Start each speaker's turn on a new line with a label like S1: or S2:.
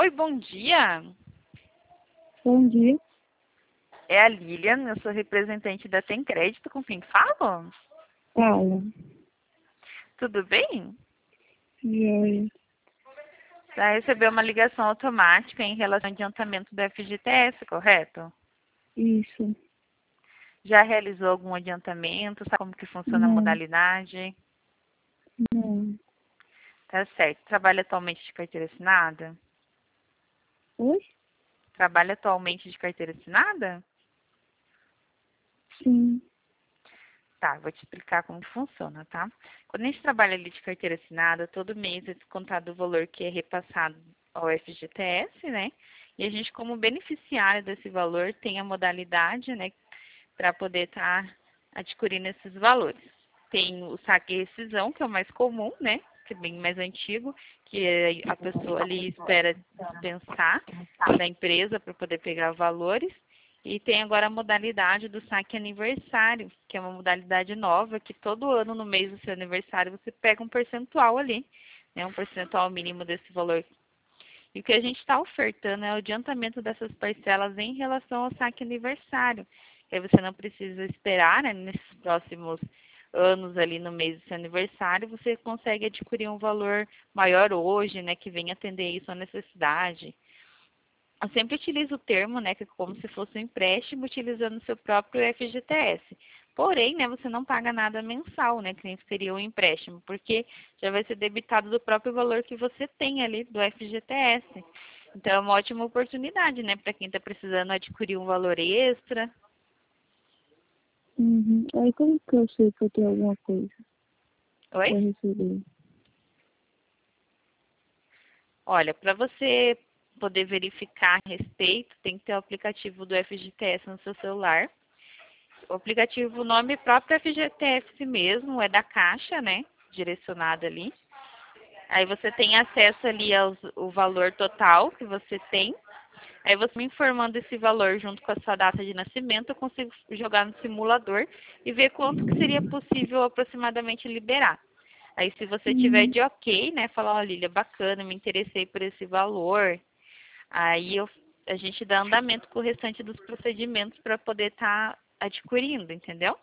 S1: Oi, bom dia.
S2: Bom dia.
S1: É a Lilian, eu sou representante da Tem Crédito, com quem falo?
S2: Fala.
S1: Tudo bem?
S2: Joia.
S1: Já recebeu uma ligação automática em relação ao adiantamento do FGTS, correto?
S2: Isso.
S1: Já realizou algum adiantamento? Sabe como que funciona a
S2: Não.
S1: modalidade?
S2: Não.
S1: Tá certo. Trabalha atualmente de carteira assinada?
S2: Oi?
S1: Trabalha atualmente de carteira assinada?
S2: Sim.
S1: Tá, vou te explicar como que funciona, tá? Quando a gente trabalha ali de carteira assinada, todo mês é descontado o valor que é repassado ao FGTS, né? E a gente, como beneficiário desse valor, tem a modalidade, né, para poder estar adquirindo esses valores. Tem o saque e rescisão, que é o mais comum, né? Que é bem mais antigo, que a pessoa ali espera dispensar da empresa para poder pegar valores. E tem agora a modalidade do saque aniversário, que é uma modalidade nova, que todo ano, no mês do seu aniversário, você pega um percentual ali, né? Um percentual mínimo desse valor. E o que a gente está ofertando é o adiantamento dessas parcelas em relação ao saque aniversário. Que aí você não precisa esperar, né? Nesses próximos anos ali no mês do seu aniversário, você consegue adquirir um valor maior hoje, né? Que venha atender isso à necessidade. Eu sempre utilizo o termo, né, que é como se fosse um empréstimo utilizando o seu próprio FGTS. Porém, né, você não paga nada mensal, né, que nem seria um empréstimo, porque já vai ser debitado do próprio valor que você tem ali do FGTS. Então, é uma ótima oportunidade, né, para quem está precisando adquirir um valor extra.
S2: Uhum. Aí como que eu sei que eu tenho alguma coisa
S1: Oi?
S2: pra receber?
S1: Olha, para você poder verificar a respeito, tem que ter o aplicativo do FGTS no seu celular. O aplicativo, o nome próprio FGTS mesmo, é da Caixa, né? Direcionado ali. Aí você tem acesso ali ao valor total que você tem. Aí você me informando esse valor junto com a sua data de nascimento, eu consigo jogar no simulador e ver quanto que seria possível aproximadamente liberar. Aí se você tiver
S2: Uhum.
S1: de ok, né, falar, ó, Lília, bacana, me interessei por esse valor, aí a gente dá andamento com o restante dos procedimentos para poder estar adquirindo, entendeu?